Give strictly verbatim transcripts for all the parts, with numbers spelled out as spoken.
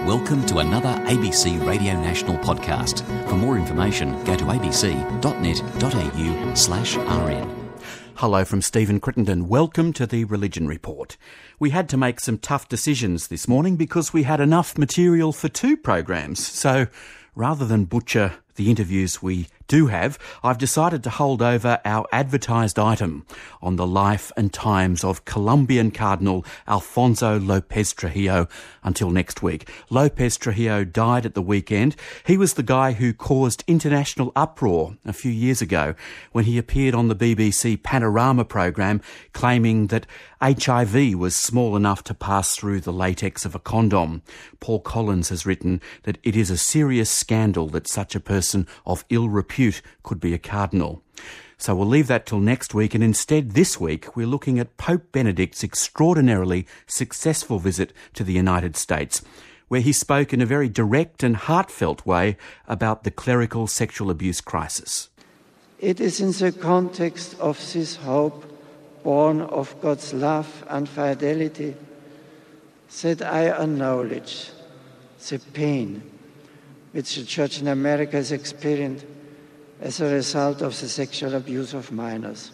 Welcome to another A B C Radio National podcast. For more information, go to abc.net.au slash rn. Hello from Stephen Crittenden. Welcome to the Religion Report. We had to make some tough decisions this morning because we had enough material for two programs. So rather than butcher the interviews we do have, I've decided to hold over our advertised item on the life and times of Colombian Cardinal Alfonso Lopez Trujillo until next week. Lopez Trujillo died at the weekend. He was the guy who caused international uproar a few years ago when he appeared on the B B C Panorama programme claiming that H I V was small enough to pass through the latex of a condom. Paul Collins has written that it is a serious scandal that such a person of ill repute could be a cardinal. So we'll leave that till next week, and instead this week we're looking at Pope Benedict's extraordinarily successful visit to the United States, where he spoke in a very direct and heartfelt way about the clerical sexual abuse crisis. It is in the context of this hope, born of God's love and fidelity, that I acknowledge the pain which the Church in America has experienced as a result of the sexual abuse of minors.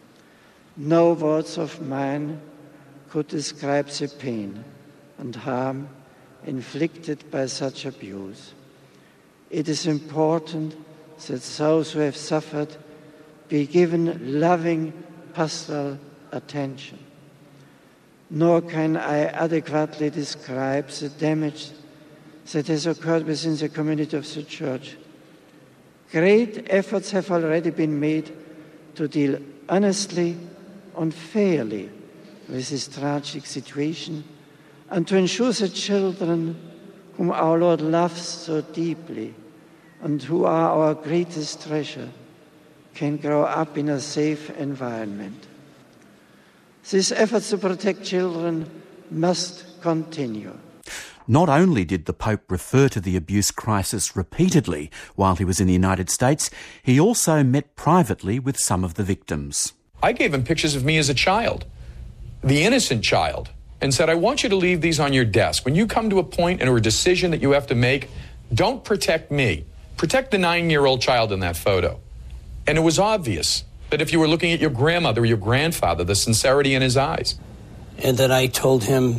No words of mine could describe the pain and harm inflicted by such abuse. It is important that those who have suffered be given loving pastoral attention. Nor can I adequately describe the damage that has occurred within the community of the Church. Great efforts have already been made to deal honestly and fairly with this tragic situation and to ensure that children whom our Lord loves so deeply and who are our greatest treasure can grow up in a safe environment. These efforts to protect children must continue. Not only did the Pope refer to the abuse crisis repeatedly while he was in the United States, he also met privately with some of the victims. I gave him pictures of me as a child, the innocent child, and said, I want you to leave these on your desk. When you come to a point or a decision that you have to make, don't protect me. Protect the nine-year-old child in that photo. And it was obvious that if you were looking at your grandmother or your grandfather, the sincerity in his eyes. And then I told him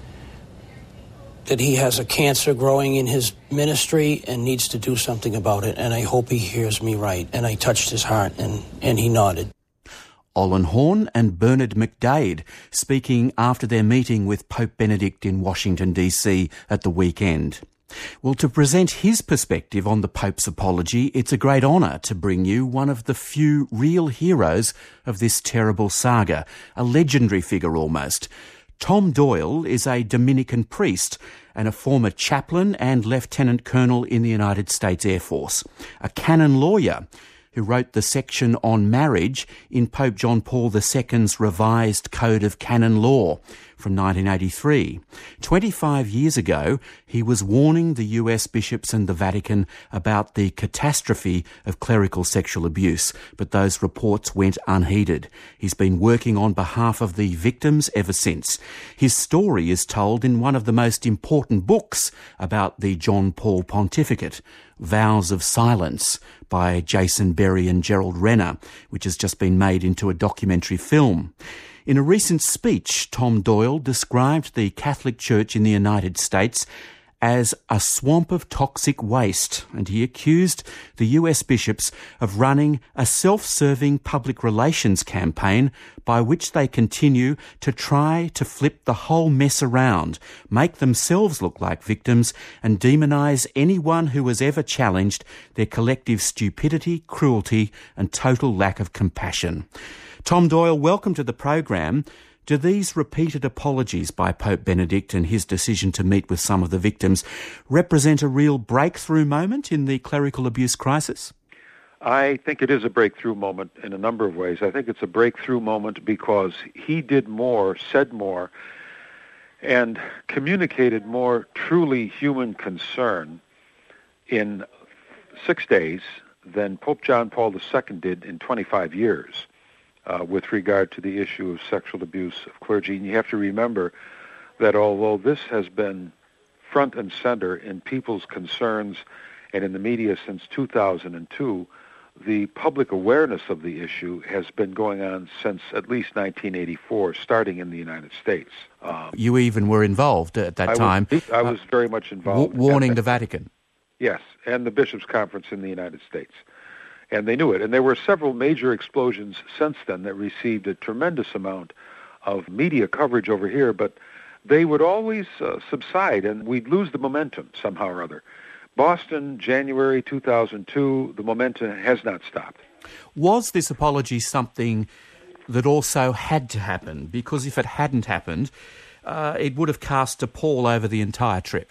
that he has a cancer growing in his ministry and needs to do something about it, and I hope he hears me right. And I touched his heart, and, and he nodded. Olin Horn and Bernard McDade speaking after their meeting with Pope Benedict in Washington, D C at the weekend. Well, to present his perspective on the Pope's apology, it's a great honour to bring you one of the few real heroes of this terrible saga, a legendary figure almost. Tom Doyle is a Dominican priest and a former chaplain and lieutenant colonel in the United States Air Force, a canon lawyer who wrote the section on marriage in Pope John Paul the Second's revised Code of Canon Law from nineteen eighty-three. twenty-five years ago, he was warning the U S bishops and the Vatican about the catastrophe of clerical sexual abuse, but those reports went unheeded. He's been working on behalf of the victims ever since. His story is told in one of the most important books about the John Paul pontificate, Vows of Silence, by Jason Berry and Gerald Renner, which has just been made into a documentary film. In a recent speech, Tom Doyle described the Catholic Church in the United States as a swamp of toxic waste, and he accused the U S bishops of running a self-serving public relations campaign by which they continue to try to flip the whole mess around, make themselves look like victims, and demonise anyone who has ever challenged their collective stupidity, cruelty, and total lack of compassion. Tom Doyle, welcome to the program. Do these repeated apologies by Pope Benedict and his decision to meet with some of the victims represent a real breakthrough moment in the clerical abuse crisis? I think it is a breakthrough moment in a number of ways. I think it's a breakthrough moment because he did more, said more, and communicated more truly human concern in six days than Pope John Paul the Second did in twenty-five years. Uh, with regard to the issue of sexual abuse of clergy. And you have to remember that although this has been front and center in people's concerns and in the media since two thousand two. The public awareness of the issue has been going on since at least nineteen eighty-four, starting in the United States. Um, you even were involved at that I time. Was, I was very much involved. W- warning the Vatican. Yes, and the Bishops' Conference in the United States. And they knew it. And there were several major explosions since then that received a tremendous amount of media coverage over here, but they would always uh, subside, and we'd lose the momentum somehow or other. Boston, January two thousand two, the momentum has not stopped. Was this apology something that also had to happen? Because if it hadn't happened, uh, it would have cast a pall over the entire trip.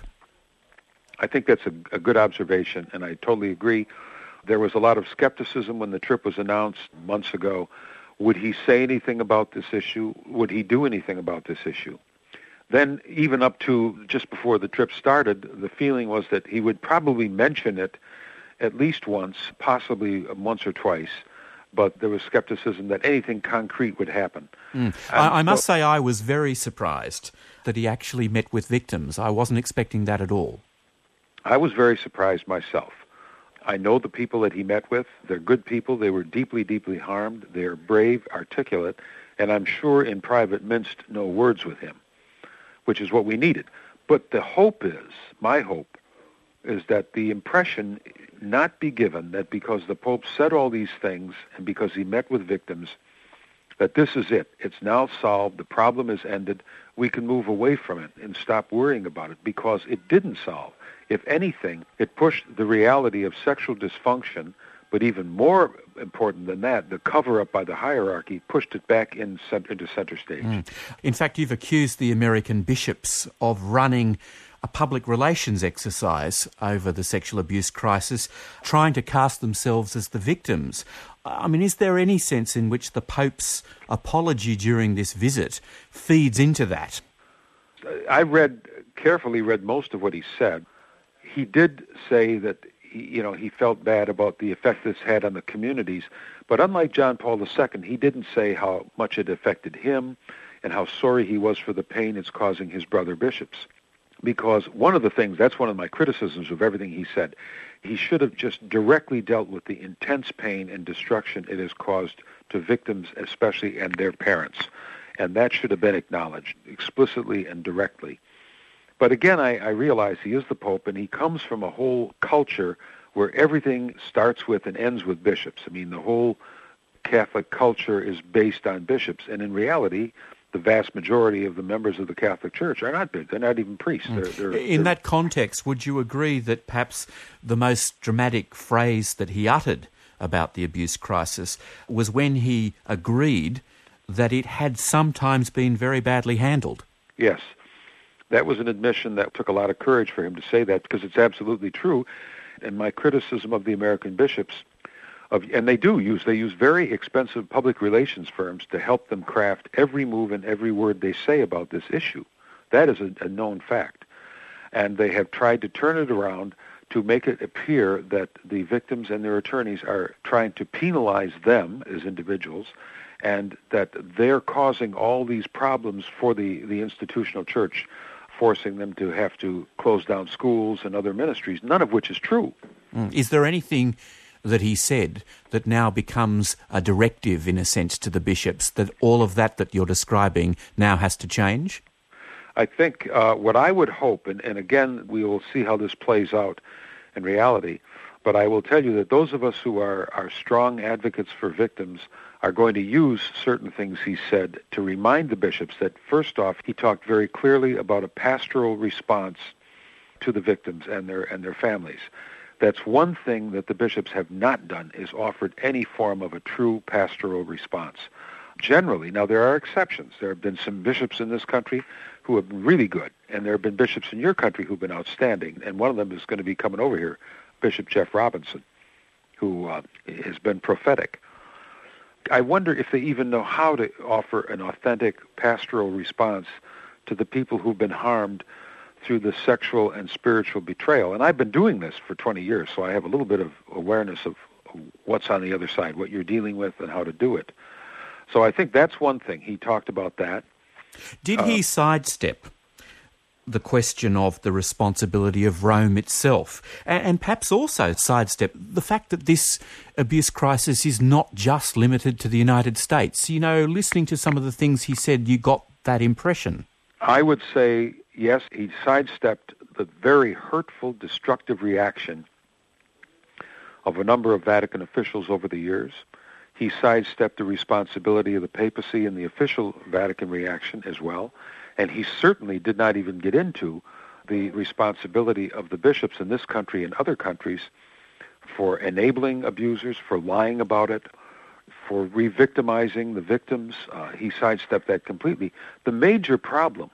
I think that's a, a good observation, and I totally agree. There was a lot of skepticism when the trip was announced months ago. Would he say anything about this issue? Would he do anything about this issue? Then, even up to just before the trip started, the feeling was that he would probably mention it at least once, possibly once or twice, but there was skepticism that anything concrete would happen. Mm. I, I must so, say I was very surprised that he actually met with victims. I wasn't expecting that at all. I was very surprised myself. I know the people that he met with. They're good people. They were deeply, deeply harmed. They're brave, articulate, and I'm sure in private minced no words with him, which is what we needed. But the hope is, my hope, is that the impression not be given that because the Pope said all these things and because he met with victims, that this is it. It's now solved. The problem is ended. We can move away from it and stop worrying about it because it didn't solve. If anything, it pushed the reality of sexual dysfunction, but even more important than that, the cover-up by the hierarchy pushed it back in center, into center stage. Mm. In fact, you've accused the American bishops of running a public relations exercise over the sexual abuse crisis, trying to cast themselves as the victims. I mean, is there any sense in which the Pope's apology during this visit feeds into that? I read, carefully read most of what he said. He did say that, he, you know, he felt bad about the effect this had on the communities, but unlike John Paul the Second, he didn't say how much it affected him and how sorry he was for the pain it's causing his brother bishops. Because one of the things, that's one of my criticisms of everything he said, he should have just directly dealt with the intense pain and destruction it has caused to victims especially and their parents. And that should have been acknowledged explicitly and directly. But again, I, I realize he is the Pope, and he comes from a whole culture where everything starts with and ends with bishops. I mean, the whole Catholic culture is based on bishops, and in reality, the vast majority of the members of the Catholic Church are not bishops. They're not even priests. Mm. They're, they're, in they're... that context, would you agree that perhaps the most dramatic phrase that he uttered about the abuse crisis was when he agreed that it had sometimes been very badly handled? Yes. That was an admission that took a lot of courage for him to say that, because it's absolutely true. And my criticism of the American bishops, of, and they do use, they use very expensive public relations firms to help them craft every move and every word they say about this issue. That is a, a known fact. And they have tried to turn it around to make it appear that the victims and their attorneys are trying to penalize them as individuals, and that they're causing all these problems for the, the institutional church, forcing them to have to close down schools and other ministries, none of which is true. Mm. Is there anything that he said that now becomes a directive, in a sense, to the bishops, that all of that that you're describing now has to change? I think uh, what I would hope, and, and again, we will see how this plays out in reality, but I will tell you that those of us who are, are strong advocates for victims are going to use certain things he said to remind the bishops that, first off, he talked very clearly about a pastoral response to the victims and their and their families. That's one thing that the bishops have not done, is offered any form of a true pastoral response. Generally, now there are exceptions. There have been some bishops in this country who have been really good, and there have been bishops in your country who have been outstanding, and one of them is going to be coming over here, Bishop Jeff Robinson, who uh, has been prophetic. I wonder if they even know how to offer an authentic pastoral response to the people who've been harmed through the sexual and spiritual betrayal. And I've been doing this for twenty years, so I have a little bit of awareness of what's on the other side, what you're dealing with, and how to do it. So I think that's one thing. He talked about that. Did uh, he sidestep the question of the responsibility of Rome itself, and, and perhaps also sidestep the fact that this abuse crisis is not just limited to the United States. You know, listening to some of the things he said, you got that impression. I would say, yes, he sidestepped the very hurtful, destructive reaction of a number of Vatican officials over the years. He sidestepped the responsibility of the papacy and the official Vatican reaction as well. And he certainly did not even get into the responsibility of the bishops in this country and other countries for enabling abusers, for lying about it, for re-victimizing the victims. Uh, he sidestepped that completely. The major problem,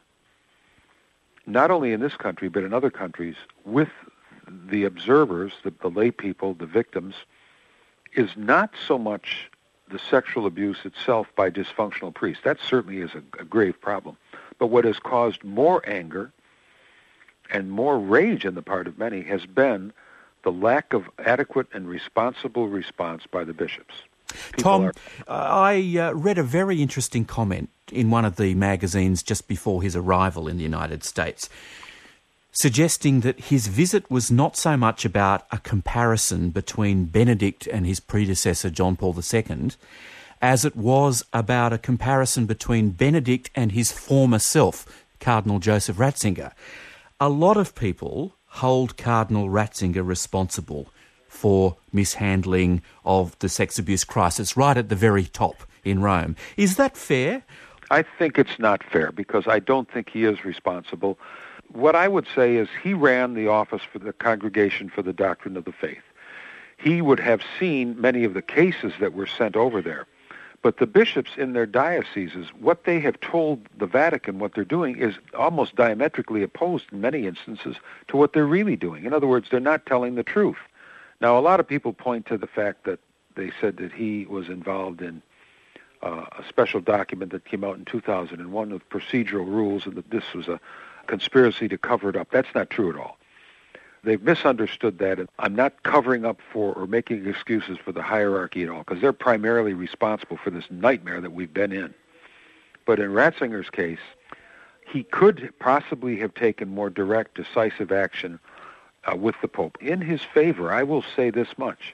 not only in this country but in other countries, with the observers, the, the lay people, the victims, is not so much the sexual abuse itself by dysfunctional priests. That certainly is a, a grave problem. But what has caused more anger and more rage on the part of many has been the lack of adequate and responsible response by the bishops. People Tom, are... I uh, read a very interesting comment in one of the magazines just before his arrival in the United States, suggesting that his visit was not so much about a comparison between Benedict and his predecessor, John Paul the Second, as it was about a comparison between Benedict and his former self, Cardinal Joseph Ratzinger. A lot of people hold Cardinal Ratzinger responsible for mishandling of the sex abuse crisis right at the very top in Rome. Is that fair? I think it's not fair because I don't think he is responsible. What I would say is he ran the office for the Congregation for the Doctrine of the Faith. He would have seen many of the cases that were sent over there. But the bishops in their dioceses, what they have told the Vatican, what they're doing, is almost diametrically opposed in many instances to what they're really doing. In other words, they're not telling the truth. Now, a lot of people point to the fact that they said that he was involved in uh, a special document that came out in two thousand one with procedural rules and that this was a conspiracy to cover it up. That's not true at all. They've misunderstood that, and I'm not covering up for or making excuses for the hierarchy at all, because they're primarily responsible for this nightmare that we've been in. But in Ratzinger's case, he could possibly have taken more direct, decisive action uh, with the Pope. In his favor, I will say this much.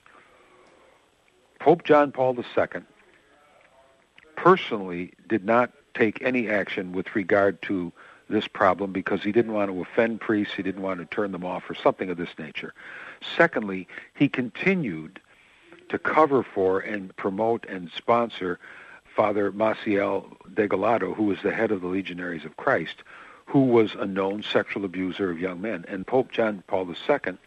Pope John Paul the Second personally did not take any action with regard to this problem because he didn't want to offend priests, he didn't want to turn them off, or something of this nature. Secondly, he continued to cover for and promote and sponsor Father Maciel Degollado, who was the head of the Legionaries of Christ, who was a known sexual abuser of young men. And Pope John Paul the Second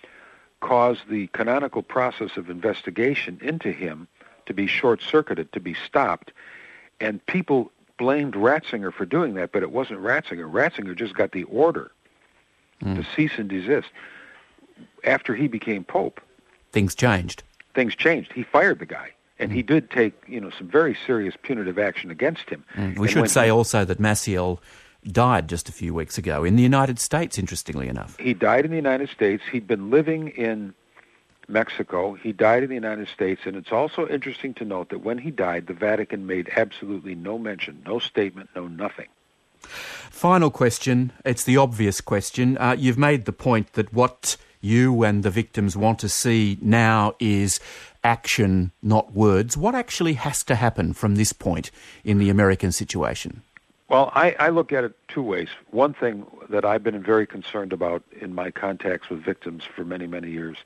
caused the canonical process of investigation into him to be short-circuited, to be stopped, and people blamed Ratzinger for doing that, but it wasn't Ratzinger. Ratzinger just got the order mm. to cease and desist. After he became Pope, things changed. Things changed. He fired the guy, and mm. he did take, you know, some very serious punitive action against him. Mm. We and should say he, also that Maciel died just a few weeks ago in the United States, interestingly enough. He died in the United States. He'd been living in Mexico. He died in the United States, and it's also interesting to note that when he died, the Vatican made absolutely no mention, no statement, no nothing. Final question. It's the obvious question. Uh, you've made the point that what you and the victims want to see now is action, not words. What actually has to happen from this point in the American situation? Well, I, I look at it two ways. One thing that I've been very concerned about in my contacts with victims for many, many years,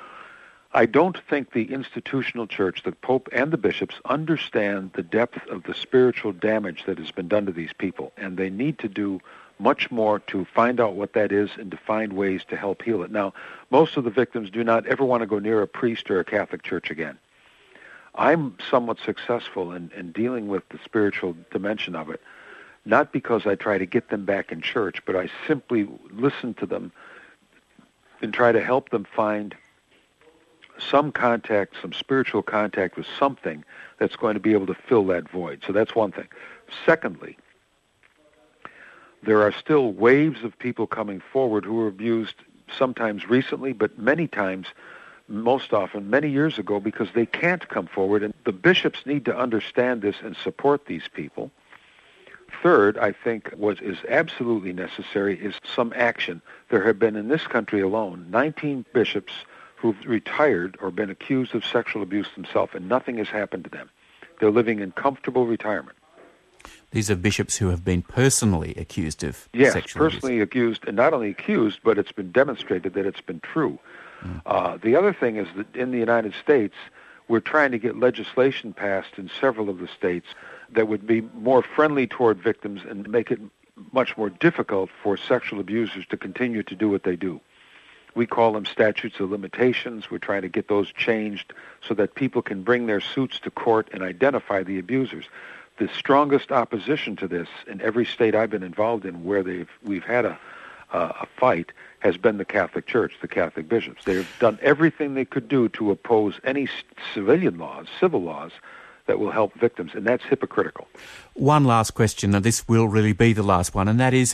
I don't think the institutional church, the Pope and the bishops, understand the depth of the spiritual damage that has been done to these people, and they need to do much more to find out what that is and to find ways to help heal it. Now, most of the victims do not ever want to go near a priest or a Catholic church again. I'm somewhat successful in, in dealing with the spiritual dimension of it, not because I try to get them back in church, but I simply listen to them and try to help them find some contact, some spiritual contact with something that's going to be able to fill that void. So that's one thing. Secondly, there are still waves of people coming forward who were abused sometimes recently, but many times, most often, many years ago, because they can't come forward. And the bishops need to understand this and support these people Third, I think what is absolutely necessary is some action. There have been in this country alone nineteen bishops who've retired or been accused of sexual abuse themselves, and nothing has happened to them. They're living in comfortable retirement. These are bishops who have been personally accused of yes, sexual abuse. Yes, personally accused, and not only accused, but it's been demonstrated that it's been true. Mm. Uh, the other thing is that in the United States, we're trying to get legislation passed in several of the states that would be more friendly toward victims and make it much more difficult for sexual abusers to continue to do what they do. We call them statutes of limitations. We're trying to get those changed so that people can bring their suits to court and identify the abusers. The strongest opposition to this in every state I've been involved in where they've we've had a, uh, a fight has been the Catholic Church, the Catholic bishops. They've done everything they could do to oppose any civilian laws, civil laws, that will help victims, and that's hypocritical. One last question, and this will really be the last one, and that is,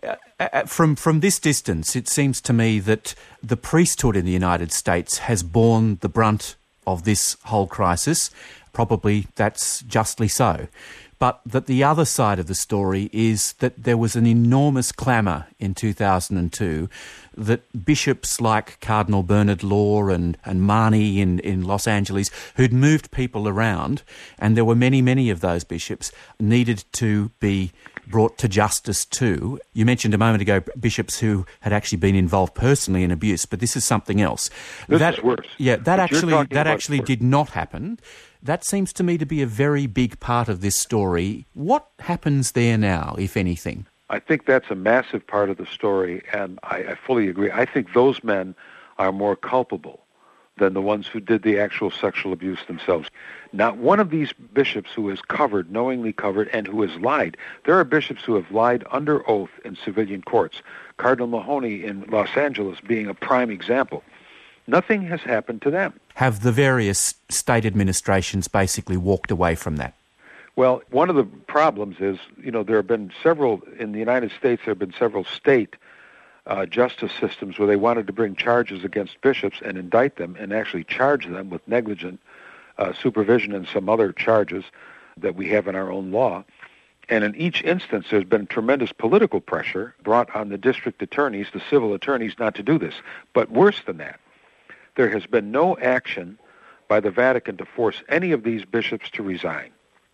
uh, from, from this distance, it seems to me that the priesthood in the United States has borne the brunt of this whole crisis. Probably that's justly so. But that the other side of the story is that there was an enormous clamour in two thousand two that bishops like Cardinal Bernard Law and, and Marnie in, in Los Angeles, who'd moved people around, and there were many, many of those bishops, needed to be brought to justice too. You mentioned a moment ago bishops who had actually been involved personally in abuse, but this is something else. This that, is worse. Yeah, that what actually that actually worse. did not happen. That seems to me to be a very big part of this story. What happens there now, if anything? I think that's a massive part of the story, and I, I fully agree. I think those men are more culpable than the ones who did the actual sexual abuse themselves. Not one of these bishops who is covered, knowingly covered, and who has lied. There are bishops who have lied under oath in civilian courts. Cardinal Mahoney in Los Angeles being a prime example. Nothing has happened to them. Have the various state administrations basically walked away from that? Well, one of the problems is, you know, there have been several, in the United States, there have been several state uh, justice systems where they wanted to bring charges against bishops and indict them and actually charge them with negligent uh, supervision and some other charges that we have in our own law. And in each instance, there's been tremendous political pressure brought on the district attorneys, the civil attorneys, not to do this. But worse than that, there has been no action by the Vatican to force any of these bishops to resign.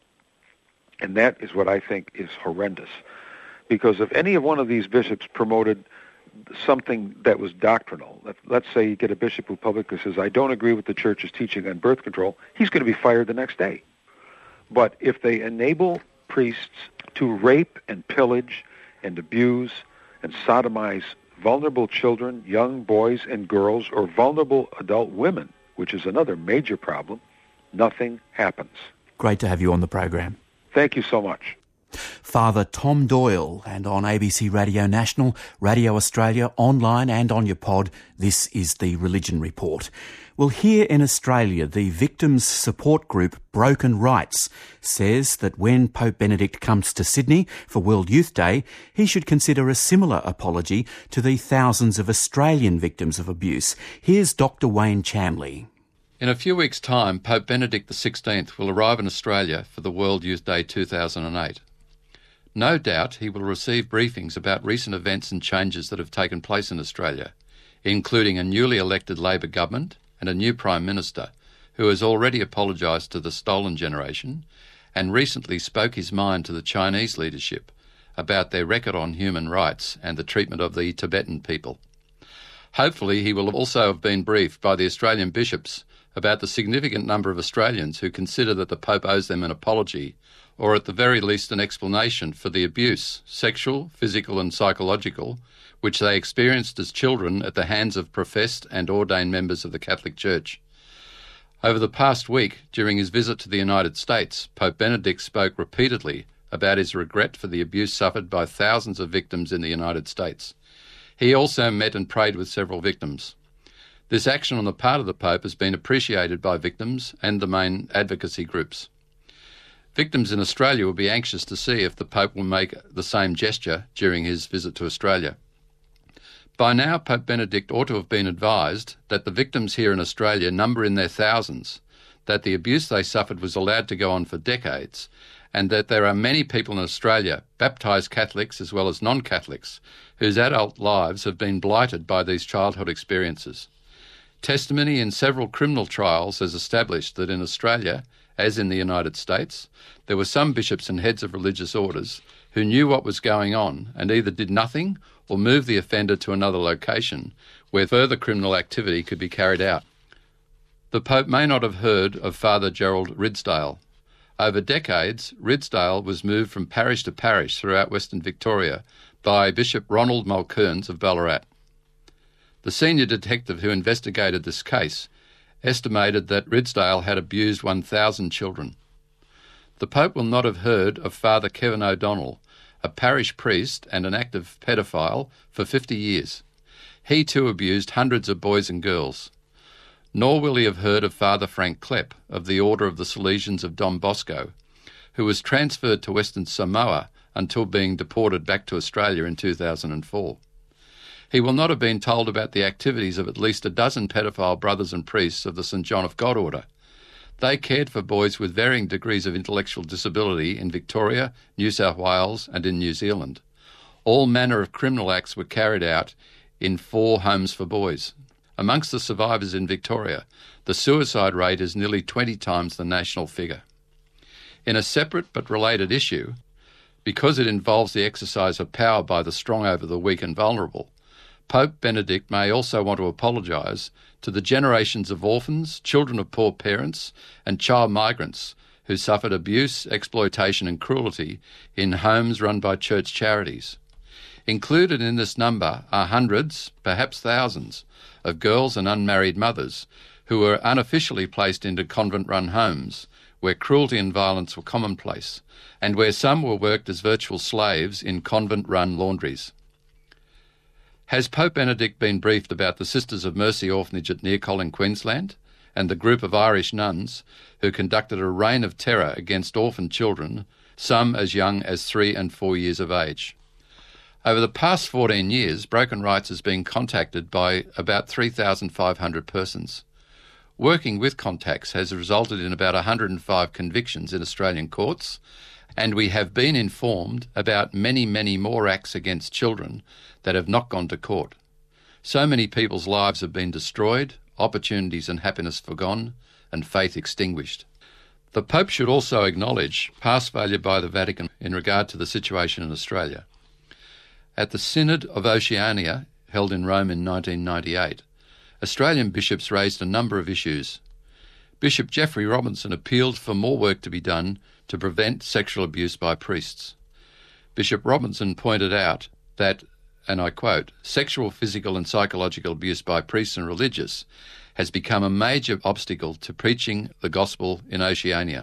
And that is what I think is horrendous. Because if any of one of these bishops promoted something that was doctrinal, let's say you get a bishop who publicly says, I don't agree with the church's teaching on birth control, he's going to be fired the next day. But if they enable priests to rape and pillage and abuse and sodomize vulnerable children, young boys and girls, or vulnerable adult women, which is another major problem, nothing happens. Great to have you on the program. Thank you so much. Father Tom Doyle, and on A B C Radio National, Radio Australia, online and on your pod, this is the Religion Report. Well, here in Australia, the victims support group Broken Rights says that when Pope Benedict comes to Sydney for World Youth Day, he should consider a similar apology to the thousands of Australian victims of abuse. Here's Doctor Wayne Chamley. In a few weeks' time, Pope Benedict the sixteenth will arrive in Australia for the World Youth Day two thousand eight. No doubt he will receive briefings about recent events and changes that have taken place in Australia, including a newly elected Labor government and a new Prime Minister who has already apologised to the stolen generation and recently spoke his mind to the Chinese leadership about their record on human rights and the treatment of the Tibetan people. Hopefully he will also have been briefed by the Australian bishops about the significant number of Australians who consider that the Pope owes them an apology, or at the very least an explanation for the abuse, sexual, physical and psychological, which they experienced as children at the hands of professed and ordained members of the Catholic Church. Over the past week, during his visit to the United States, Pope Benedict spoke repeatedly about his regret for the abuse suffered by thousands of victims in the United States. He also met and prayed with several victims. This action on the part of the Pope has been appreciated by victims and the main advocacy groups. Victims in Australia will be anxious to see if the Pope will make the same gesture during his visit to Australia. By now, Pope Benedict ought to have been advised that the victims here in Australia number in their thousands, that the abuse they suffered was allowed to go on for decades, and that there are many people in Australia, baptised Catholics as well as non-Catholics, whose adult lives have been blighted by these childhood experiences. Testimony in several criminal trials has established that in Australia, as in the United States, there were some bishops and heads of religious orders who knew what was going on and either did nothing or moved the offender to another location where further criminal activity could be carried out. The Pope may not have heard of Father Gerald Ridsdale. Over decades, Ridsdale was moved from parish to parish throughout Western Victoria by Bishop Ronald Mulcairns of Ballarat. The senior detective who investigated this case estimated that Ridsdale had abused one thousand children. The Pope will not have heard of Father Kevin O'Donnell, a parish priest and an active pedophile, for fifty years. He too abused hundreds of boys and girls. Nor will he have heard of Father Frank Klepp of the Order of the Salesians of Don Bosco, who was transferred to Western Samoa until being deported back to Australia in two thousand four. He will not have been told about the activities of at least a dozen pedophile brothers and priests of the Saint John of God Order. They cared for boys with varying degrees of intellectual disability in Victoria, New South Wales and in New Zealand. All manner of criminal acts were carried out in four homes for boys. Amongst the survivors in Victoria, the suicide rate is nearly twenty times the national figure. In a separate but related issue, because it involves the exercise of power by the strong over the weak and vulnerable, Pope Benedict may also want to apologise to the generations of orphans, children of poor parents and child migrants who suffered abuse, exploitation and cruelty in homes run by church charities. Included in this number are hundreds, perhaps thousands, of girls and unmarried mothers who were unofficially placed into convent-run homes where cruelty and violence were commonplace and where some were worked as virtual slaves in convent-run laundries. Has Pope Benedict been briefed about the Sisters of Mercy orphanage at Nearcol in Queensland and the group of Irish nuns who conducted a reign of terror against orphan children, some as young as three and four years of age? Over the past fourteen years, Broken Rights has been contacted by about three thousand five hundred persons. Working with contacts has resulted in about one hundred five convictions in Australian courts, and we have been informed about many, many more acts against children that have not gone to court. So many people's lives have been destroyed, opportunities and happiness forgone, and faith extinguished. The Pope should also acknowledge past failure by the Vatican in regard to the situation in Australia. At the Synod of Oceania, held in Rome in nineteen ninety-eight, Australian bishops raised a number of issues. Bishop Geoffrey Robinson appealed for more work to be done to prevent sexual abuse by priests. Bishop Robinson pointed out that, and I quote, "Sexual, physical and psychological abuse by priests and religious has become a major obstacle to preaching the gospel in Oceania."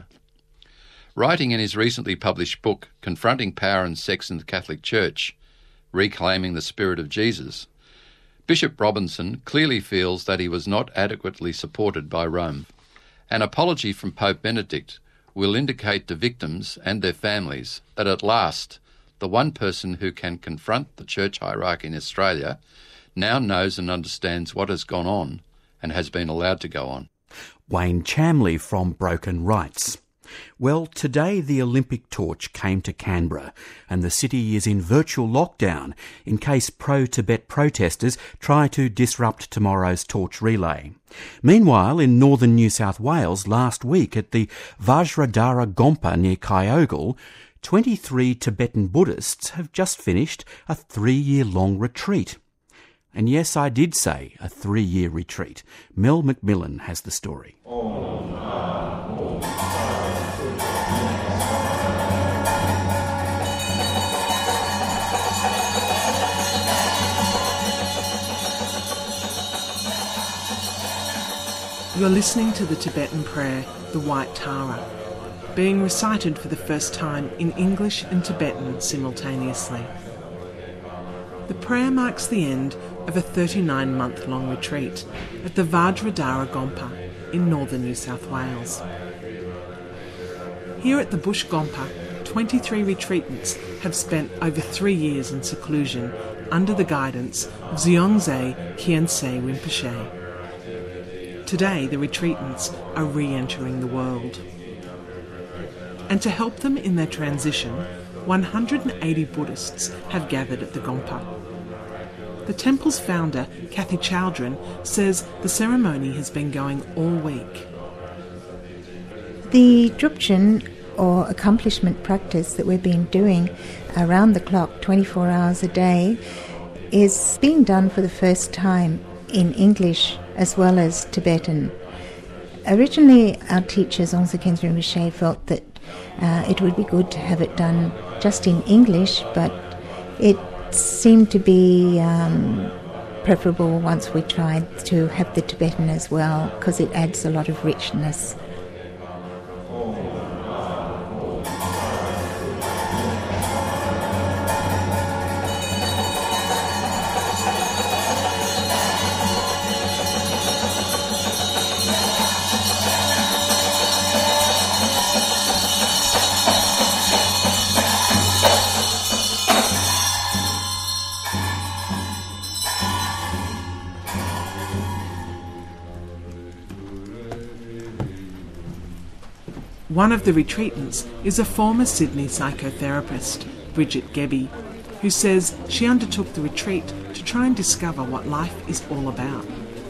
Writing in his recently published book, Confronting Power and Sex in the Catholic Church, Reclaiming the Spirit of Jesus, Bishop Robinson clearly feels that he was not adequately supported by Rome. An apology from Pope Benedict will indicate to victims and their families that at last the one person who can confront the church hierarchy in Australia now knows and understands what has gone on and has been allowed to go on. Wayne Chamley from Broken Rights. Well, today the Olympic torch came to Canberra and the city is in virtual lockdown in case pro-Tibet protesters try to disrupt tomorrow's torch relay. Meanwhile, in northern New South Wales last week at the Vajradhara Gompa near Kyogle, twenty-three Tibetan Buddhists have just finished a three-year-long retreat. And yes, I did say a three-year retreat. Mel McMillan has the story. You're listening to the Tibetan prayer, the White Tara, being recited for the first time in English and Tibetan simultaneously. The prayer marks the end of a thirty-nine month long retreat at the Vajradhara Gompa in northern New South Wales. Here at the Bush Gompa, twenty-three retreatants have spent over three years in seclusion under the guidance of Zhongzhe Khyentse Rinpoche. Today, the retreatants are re-entering the world. And to help them in their transition, one hundred eighty Buddhists have gathered at the Gompa. The temple's founder, Kathy Chowdhury, says the ceremony has been going all week. The Drupchen, or accomplishment practice that we've been doing around the clock, twenty-four hours a day, is being done for the first time in English as well as Tibetan. Originally, our teacher, Zongsa Khyentse Rinpoche, felt that uh, it would be good to have it done just in English, but it seemed to be um, preferable once we tried to have the Tibetan as well, because it adds a lot of richness. One of the retreatants is a former Sydney psychotherapist, Bridget Gebbie, who says she undertook the retreat to try and discover what life is all about.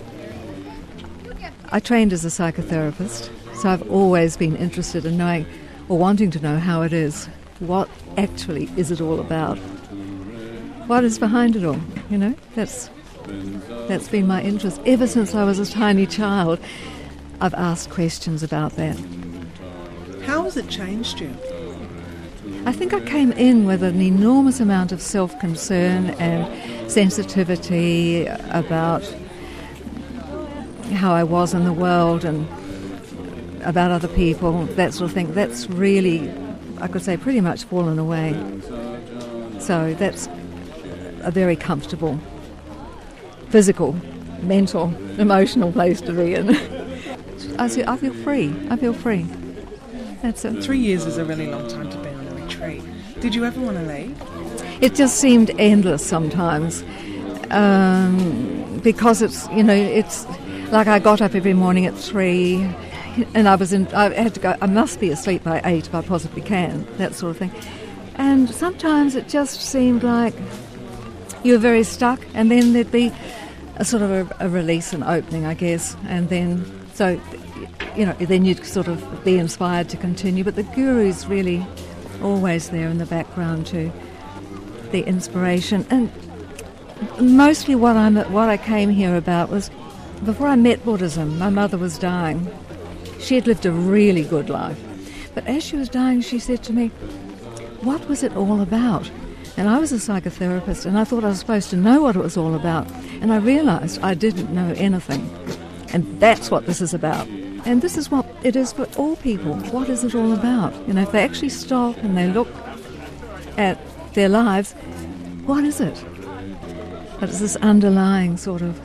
I trained as a psychotherapist, so I've always been interested in knowing or wanting to know how it is. What actually is it all about? What is behind it all? You know, that's that's been my interest. Ever since I was a tiny child, I've asked questions about that. How has it changed you? I think I came in with an enormous amount of self-concern and sensitivity about how I was in the world and about other people, that sort of thing. That's really, I could say, pretty much fallen away. So that's a very comfortable physical, mental, emotional place to be in. I feel, I feel free. I feel free. That's it. Three years is a really long time to be on a retreat. Did you ever want to leave? It just seemed endless sometimes, um, because it's, you know, it's like I got up every morning at three, and I was in. I had to go. I must be asleep by eight if I possibly can. That sort of thing. And sometimes it just seemed like you were very stuck, and then there'd be a sort of a, a release, an opening, I guess, and then so. You know, then you'd sort of be inspired to continue. But the guru's really always there in the background too, the inspiration. And mostly what I what I came here about was, before I met Buddhism, my mother was dying. She had lived a really good life. But as she was dying, she said to me, what was it all about? And I was a psychotherapist, and I thought I was supposed to know what it was all about. And I realised I didn't know anything. And that's what this is about. And this is what it is for all people. What is it all about? You know, if they actually stop and they look at their lives, what is it? But it's this underlying sort of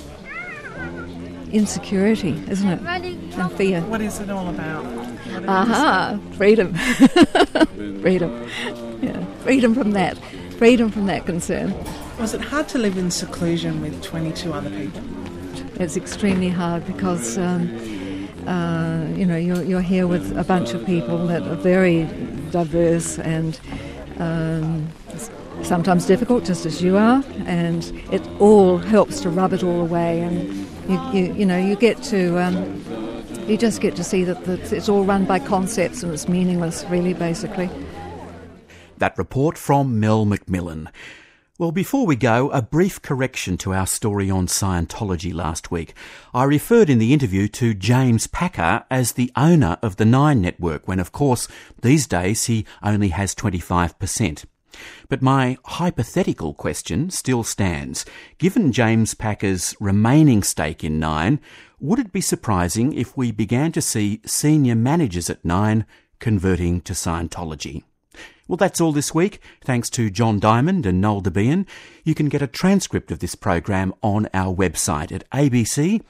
insecurity, isn't it? And fear. What is it all about? Aha, freedom. Freedom. Yeah, freedom from that. Freedom from that concern. Was it hard to live in seclusion with twenty-two other people? It's extremely hard because... Um, Uh, you know, you're, you're here with a bunch of people that are very diverse and um, sometimes difficult, just as you are, and it all helps to rub it all away. And you, you, you know, you get to, um, you just get to see that, that it's all run by concepts and it's meaningless, really, basically. That report from Mel McMillan. Well, before we go, a brief correction to our story on Scientology last week. I referred in the interview to James Packer as the owner of the Nine Network, when of course these days he only has twenty-five percent. But my hypothetical question still stands. Given James Packer's remaining stake in Nine, would it be surprising if we began to see senior managers at Nine converting to Scientology? Well, that's all this week. Thanks to John Diamond and Noel Debian. You can get a transcript of this program on our website at abc.net.au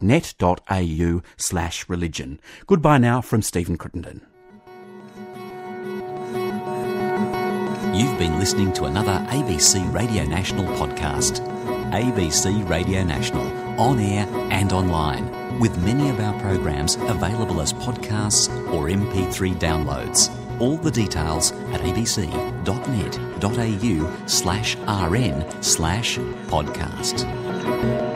slash religion. Goodbye now from Stephen Crittenden. You've been listening to another A B C Radio National podcast. A B C Radio National, on air and online, with many of our programs available as podcasts or M P three downloads. All the details at abc.net.au slash rn slash podcast.